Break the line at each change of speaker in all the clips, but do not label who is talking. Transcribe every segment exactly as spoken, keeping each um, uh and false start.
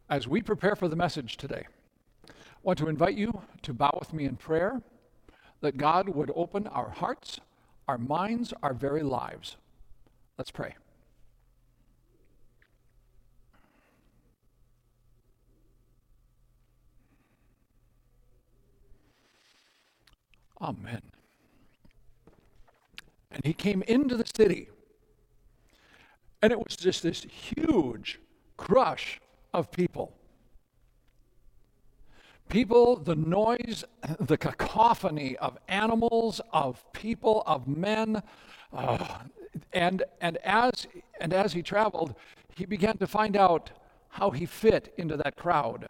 As we prepare for the message today, I want to invite you to bow with me in prayer that God would open our hearts, our minds, our very lives. Let's pray. Amen. And he came into the city, and it was just this huge crush of people. People, the noise, the cacophony of animals, of people, of men, uh, and and as and as he traveled, he began to find out how he fit into that crowd.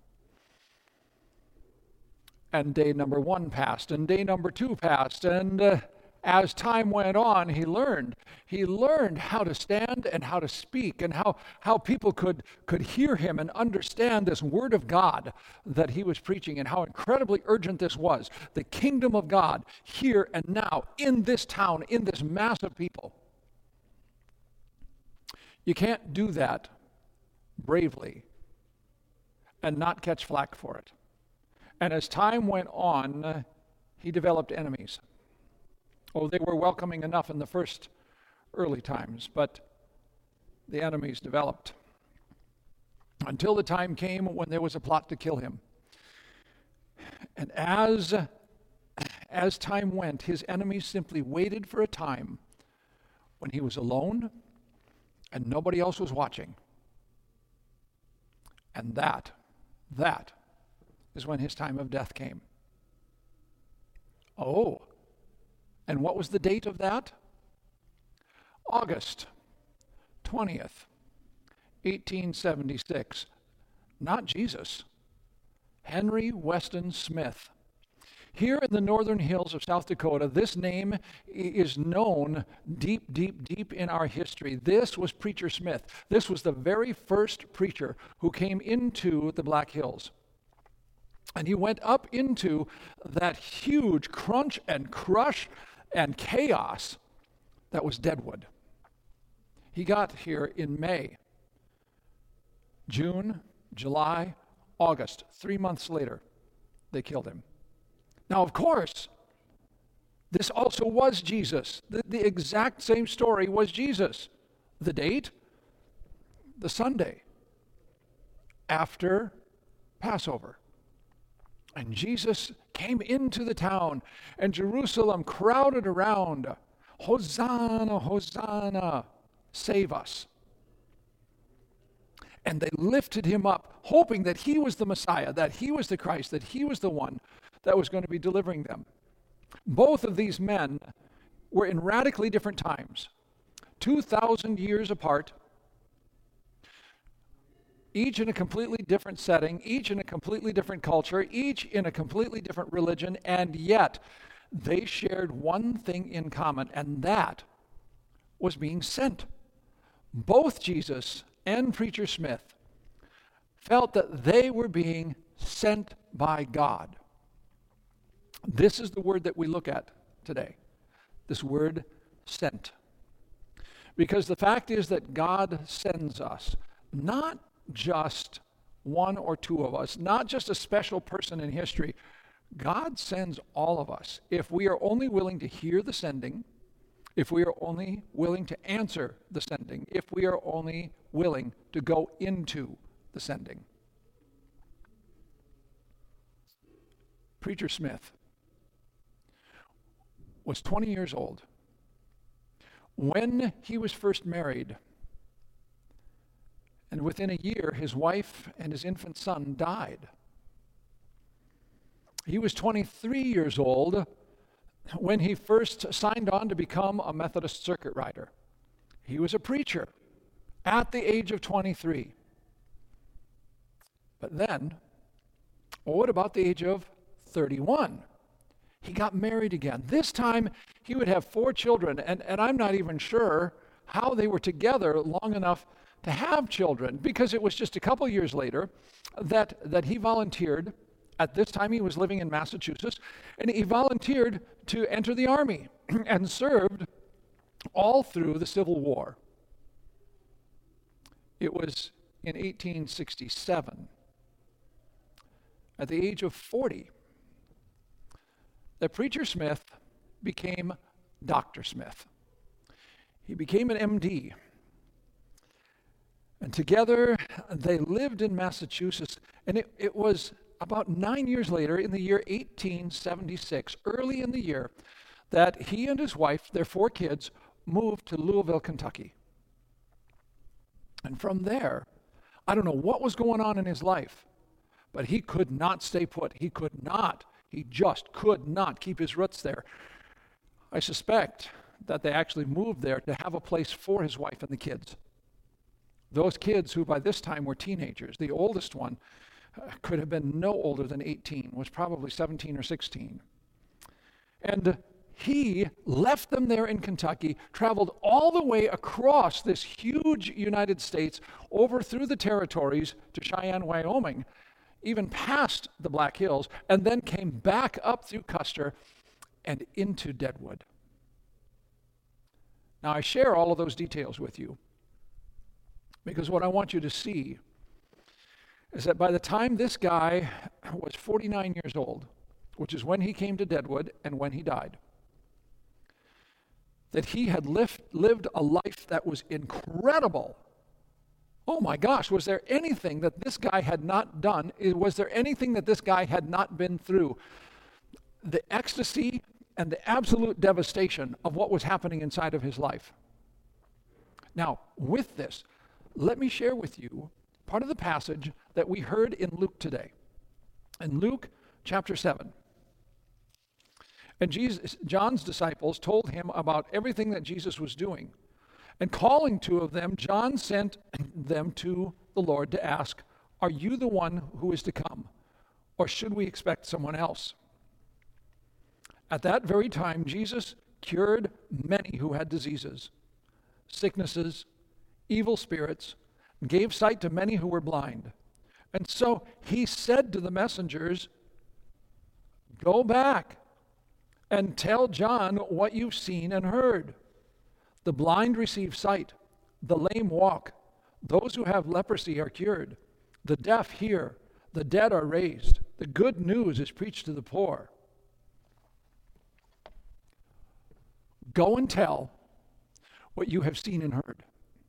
And day number one passed, and day number two passed, and uh, as time went on, he learned. He learned how to stand and how to speak, and how, how people could, could hear him and understand this word of God that he was preaching, and how incredibly urgent this was. The kingdom of God here and now in this town, in this mass of people. You can't do that bravely and not catch flack for it. And as time went on, uh, he developed enemies. Oh, they were welcoming enough in the first early times, but the enemies developed until the time came when there was a plot to kill him. And as, as time went, his enemies simply waited for a time when he was alone and nobody else was watching. And that, that is when his time of death came. Oh, and what was the date of that? August twentieth, eighteen seventy-six. Not Jesus. Henry Weston Smith. Here in the northern hills of South Dakota, this name is known deep, deep, deep in our history. This was Preacher Smith. This was the very first preacher who came into the Black Hills. And he went up into that huge crunch and crush and chaos that was Deadwood. He got here in May, June, July, August. Three months later, they killed him. Now, of course, this also was Jesus. The, the exact same story was Jesus. The date? The Sunday after Passover. And Jesus came into the town, and Jerusalem crowded around. Hosanna, Hosanna, save us. And they lifted him up, hoping that he was the Messiah, that he was the Christ, that he was the one that was going to be delivering them. Both of these men were in radically different times, two thousand years apart, each in a completely different setting, each in a completely different culture, each in a completely different religion, and yet they shared one thing in common, and that was being sent. Both Jesus and Preacher Smith felt that they were being sent by God. This is the word that we look at today, this word sent. Because the fact is that God sends us, not just one or two of us, not just a special person in history. God sends all of us if we are only willing to hear the sending, if we are only willing to answer the sending, if we are only willing to go into the sending. Preacher Smith was twenty years old when he was first married. And within a year, his wife and his infant son died. He was twenty-three years old when he first signed on to become a Methodist circuit rider. He was a preacher at the age of twenty-three. But then, well, what about the age of thirty-one? He got married again. This time, he would have four children, and, and I'm not even sure how they were together long enough to have children, because it was just a couple years later that, that he volunteered. At this time, he was living in Massachusetts, and he volunteered to enter the army and served all through the Civil War. It was in eighteen sixty-seven, at the age of forty, that Preacher Smith became Doctor Smith. He became an M D. And together they lived in Massachusetts. And it, it was about nine years later, in the year eighteen seventy-six, early in the year, that he and his wife, their four kids, moved to Louisville, Kentucky. And from there, I don't know what was going on in his life, but he could not stay put. He could not. He just could not keep his roots there. I suspect that they actually moved there to have a place for his wife and the kids. Those kids who by this time were teenagers. The oldest one uh, could have been no older than eighteen, was probably seventeen or sixteen. And he left them there in Kentucky, traveled all the way across this huge United States, over through the territories to Cheyenne, Wyoming, even past the Black Hills, and then came back up through Custer and into Deadwood. Now, I share all of those details with you because what I want you to see is that by the time this guy was forty-nine years old, which is when he came to Deadwood and when he died, that he had lived, lived a life that was incredible. Oh my gosh, was there anything that this guy had not done? Was there anything that this guy had not been through? The ecstasy and the absolute devastation of what was happening inside of his life. Now, with this, let me share with you part of the passage that we heard in Luke today. In Luke chapter seven. And Jesus, John's disciples told him about everything that Jesus was doing. And calling two of them, John sent them to the Lord to ask, "Are you the one who is to come, or should we expect someone else?" At that very time, Jesus cured many who had diseases, sicknesses, evil spirits, and gave sight to many who were blind. And so he said to the messengers, "Go back and tell John what you've seen and heard. The blind receive sight, the lame walk, those who have leprosy are cured, the deaf hear, the dead are raised, the good news is preached to the poor." Go and tell what you have seen and heard.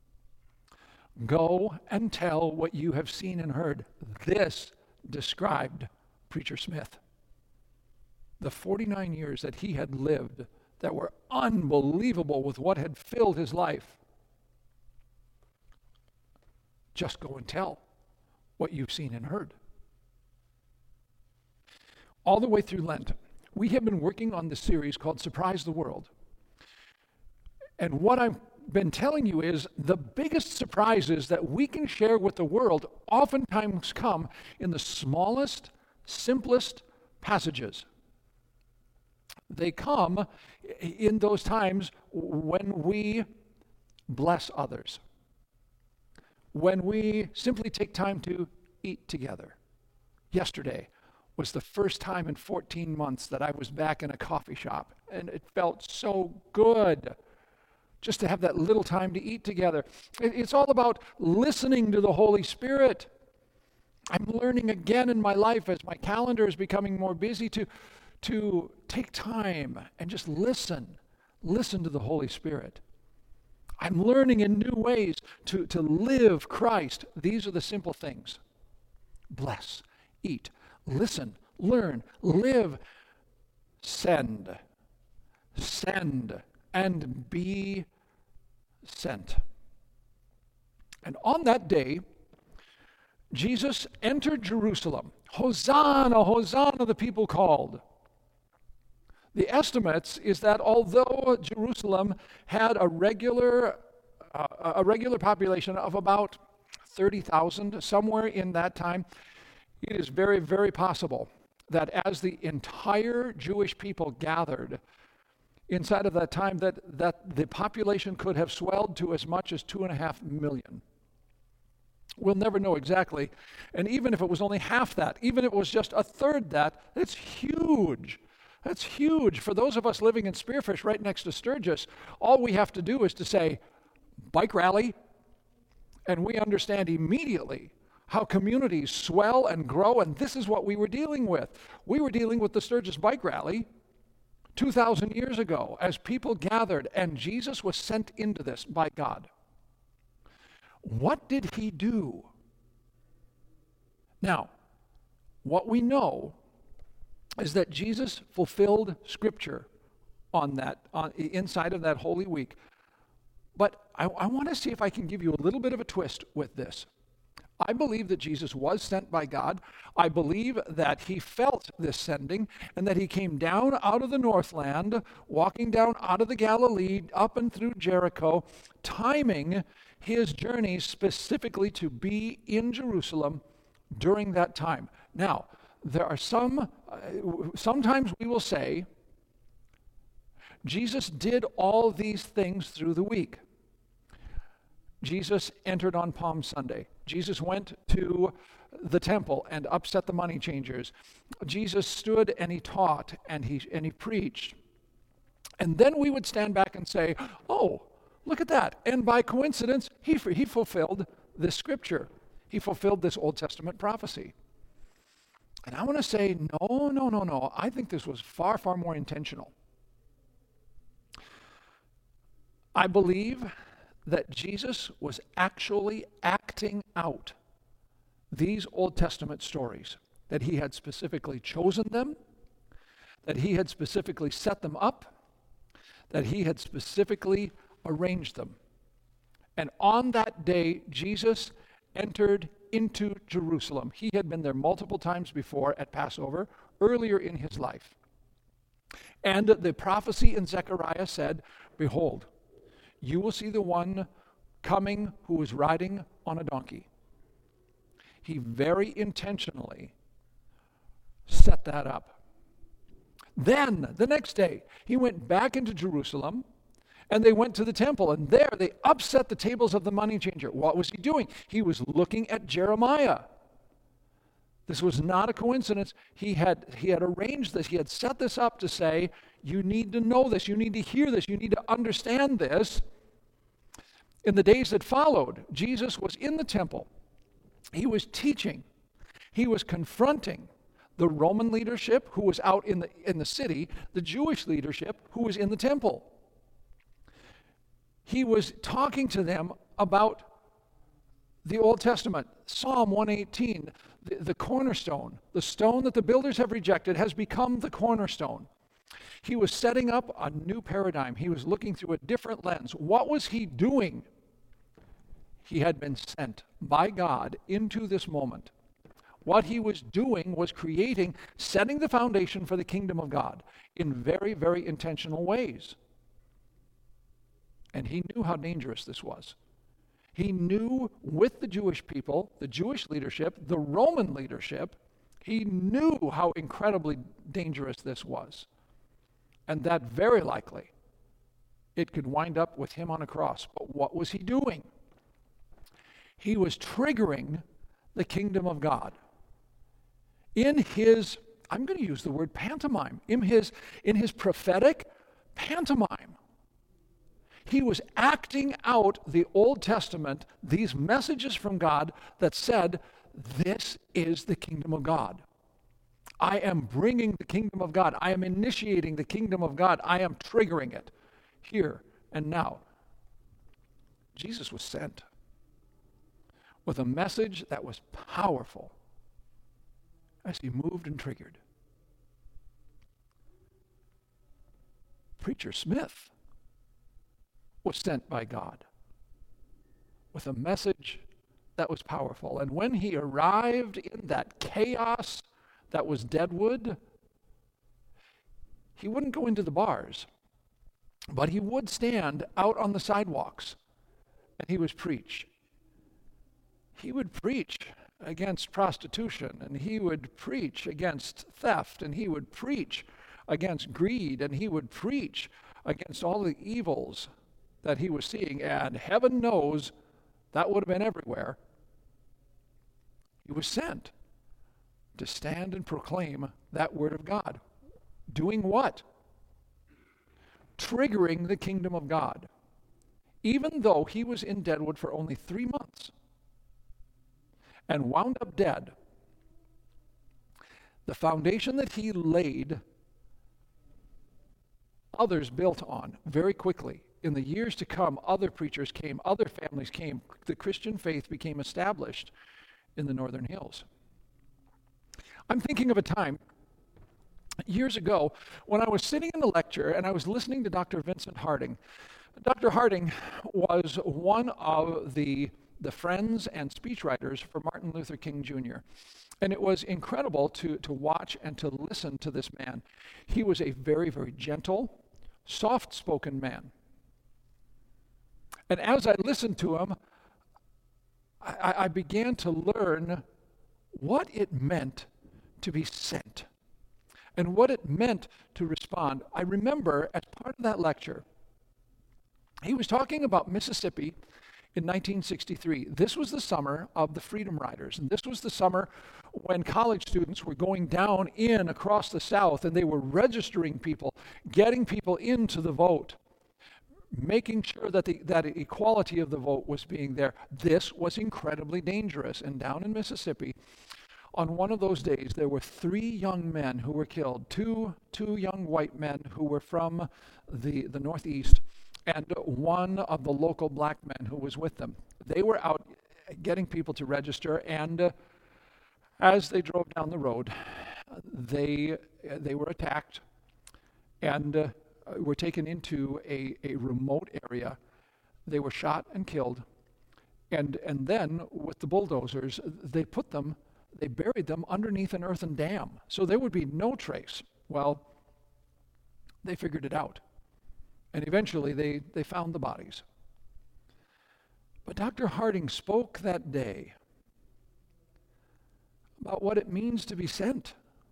Go and tell what you have seen and heard. This described Preacher Smith. The forty-nine years that he had lived that were unbelievable with what had filled his life. Just go and tell what you've seen and heard. All the way through Lent, we have been working on this series called Surprise the World. And what I've been telling you is the biggest surprises that we can share with the world oftentimes come in the smallest, simplest passages. They come in those times when we bless others, when we simply take time to eat together. Yesterday was the first time in fourteen months that I was back in a coffee shop, and it felt so good just to have that little time to eat together. It's all about listening to the Holy Spirit. I'm learning again in my life as my calendar is becoming more busy to, to take time and just listen. Listen to the Holy Spirit. I'm learning in new ways to, to live Christ. These are the simple things. Bless, eat, listen, learn, live, send, send, and be sent. And on that day, Jesus entered Jerusalem. Hosanna, Hosanna, the people called. The estimates is that although Jerusalem had a regular, uh, a regular population of about thirty thousand, somewhere in that time, it is very, very possible that as the entire Jewish people gathered inside of that time, that, that the population could have swelled to as much as two and a half million. We'll never know exactly. And even if it was only half that, even if it was just a third that, it's huge. That's huge. For those of us living in Spearfish right next to Sturgis, all we have to do is to say, bike rally, And we understand immediately how communities swell and grow, and this is what we were dealing with. We were dealing with the Sturgis Bike Rally two thousand years ago as people gathered, and Jesus was sent into this by God. What did he do? Now, what we know is that Jesus fulfilled Scripture on that, on, inside of that Holy Week. But I, I want to see if I can give you a little bit of a twist with this. I believe that Jesus was sent by God. I believe that he felt this sending and that he came down out of the Northland, walking down out of the Galilee, up and through Jericho, timing his journey specifically to be in Jerusalem during that time. Now, there are some, uh, sometimes we will say, Jesus did all these things through the week. Jesus entered on Palm Sunday. Jesus went to the temple and upset the money changers. Jesus stood and he taught and he and he preached. And then we would stand back and say, oh, look at that. And by coincidence, he, he fulfilled this scripture. He fulfilled this Old Testament prophecy. And I want to say, no, no, no, no. I think this was far, far more intentional. I believe that Jesus was actually acting out these Old Testament stories, that he had specifically chosen them, that he had specifically set them up, that he had specifically arranged them. And on that day, Jesus entered into Jerusalem. He had been there multiple times before at Passover, earlier in his life. And the prophecy in Zechariah said, behold, you will see the one coming who is riding on a donkey. He very intentionally set that up. Then, the next day, he went back into Jerusalem, and they went to the temple, and there they upset the tables of the money changer. What was he doing? He was looking at Jeremiah. This was not a coincidence. He had, he had arranged this. He had set this up to say, you need to know this. You need to hear this. You need to understand this. In the days that followed, Jesus was in the temple. He was teaching. He was confronting the Roman leadership who was out in the, in the city, the Jewish leadership who was in the temple. He was talking to them about the Old Testament. Psalm one eighteen, the, the cornerstone, the stone that the builders have rejected has become the cornerstone. He was setting up a new paradigm. He was looking through a different lens. What was he doing? He had been sent by God into this moment. What he was doing was creating, setting the foundation for the kingdom of God in very, very intentional ways. And he knew how dangerous this was. He knew with the Jewish people, the Jewish leadership, the Roman leadership, he knew how incredibly dangerous this was. And that very likely it could wind up with him on a cross. But what was he doing? He was triggering the kingdom of God. In his, I'm going to use the word pantomime, in his, in his prophetic pantomime. He was acting out the Old Testament, these messages from God that said, this is the kingdom of God. I am bringing the kingdom of God. I am initiating the kingdom of God. I am triggering it here and now. Jesus was sent with a message that was powerful as he moved and triggered. Preacher Smith was sent by God with a message that was powerful. And when he arrived in that chaos that was Deadwood, he wouldn't go into the bars, but he would stand out on the sidewalks and he would preach. He would preach against prostitution, and he would preach against theft, and he would preach against greed, and he would preach against all the evils that he was seeing, and heaven knows that would have been everywhere. He was sent to stand and proclaim that word of God. Doing what? Triggering the kingdom of God even though he was in Deadwood for only three months and wound up dead, the foundation that he laid, others built on very quickly. In the years to come, other preachers came, other families came. The Christian faith became established in the Northern Hills. I'm thinking of a time years ago when I was sitting in a lecture and I was listening to Doctor Vincent Harding. Doctor Harding was one of the, the friends and speechwriters for Martin Luther King Junior And it was incredible to, to watch and to listen to this man. He was a very, very gentle, soft-spoken man. And as I listened to him, I, I began to learn what it meant to be sent and what it meant to respond. I remember as part of that lecture, he was talking about Mississippi in nineteen sixty-three. This was the summer of the Freedom Riders, and this was the summer when college students were going down in across the South, and they were registering people, getting people into the vote, making sure that the that equality of the vote was being there. This was incredibly dangerous. And down in Mississippi, on one of those days, there were three young men who were killed, two two young white men who were from the, the Northeast, and one of the local black men who was with them. They were out getting people to register, and uh, as they drove down the road, they they were attacked and uh, were taken into a, a remote area. They were shot and killed, and and then with the bulldozers, they put them, they buried them underneath an earthen dam, so there would be no trace. Well, they figured it out. And eventually they, they found the bodies. But Doctor Harding spoke that day about what it means to be sent.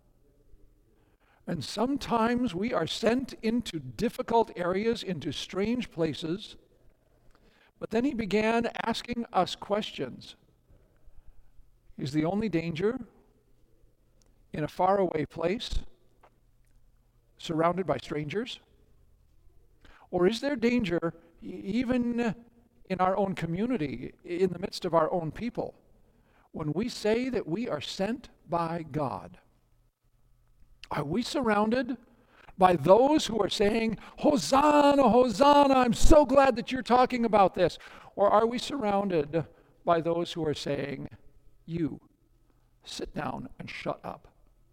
And sometimes we are sent into difficult areas, into strange places. But then he began asking us questions. Is the only danger in a faraway place, surrounded by strangers? Or is there danger even in our own community, in the midst of our own people, when we say that we are sent by God? Are we surrounded by those who are saying, Hosanna, Hosanna, I'm so glad that you're talking about this? Or are we surrounded by those who are saying, you, sit down and shut up?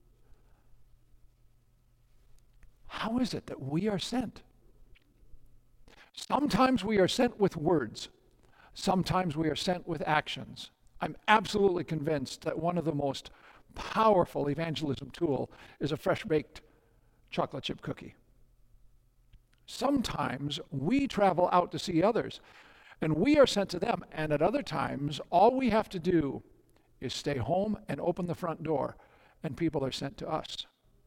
How is it that we are sent? Sometimes we are sent with words. Sometimes we are sent with actions. I'm absolutely convinced that one of the most powerful evangelism tool is a fresh-baked chocolate chip cookie. Sometimes we travel out to see others, and we are sent to them, and at other times, all we have to do is stay home and open the front door, and people are sent to us.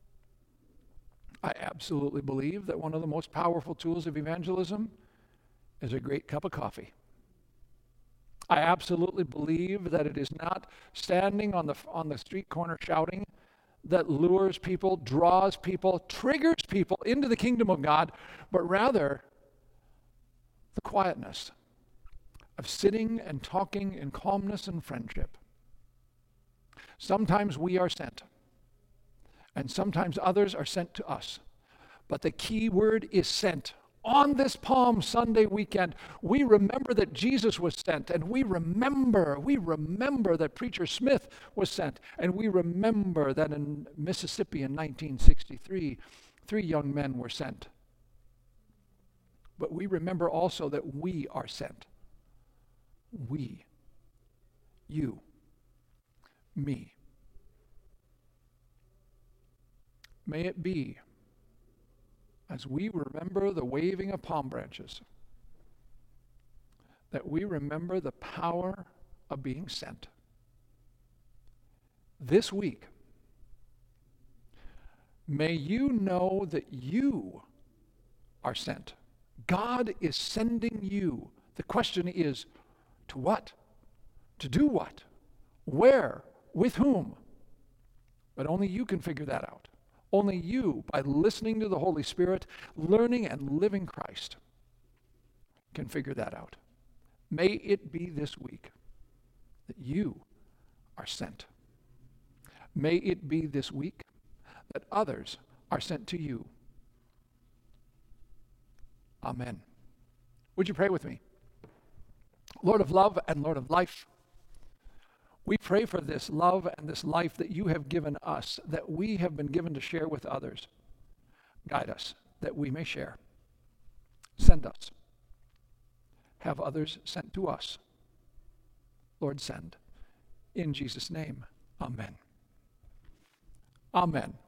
I absolutely believe that one of the most powerful tools of evangelism is a great cup of coffee. I absolutely believe that it is not standing on the on the street corner shouting that lures people, draws people, triggers people into the kingdom of God, but rather the quietness of sitting and talking in calmness and friendship. Sometimes we are sent, and sometimes others are sent to us. But the key word is sent. On this Palm Sunday weekend, we remember that Jesus was sent, and we remember, we remember that Preacher Smith was sent, and we remember that in Mississippi in nineteen sixty-three, three young men were sent. But we remember also that we are sent. We, you, me. May it be, as we remember the waving of palm branches, that we remember the power of being sent. This week, may you know that you are sent. God is sending you. The question is, to what? To do what? Where? With whom? But only you can figure that out. Only you, by listening to the Holy Spirit, learning and living Christ, can figure that out. May it be this week that you are sent. May it be this week that others are sent to you. Amen. Would you pray with me? Lord of love and Lord of life, we pray for this love and this life that you have given us, that we have been given to share with others. Guide us that we may share. Send us. Have others sent to us. Lord, send. In Jesus' name, amen. Amen.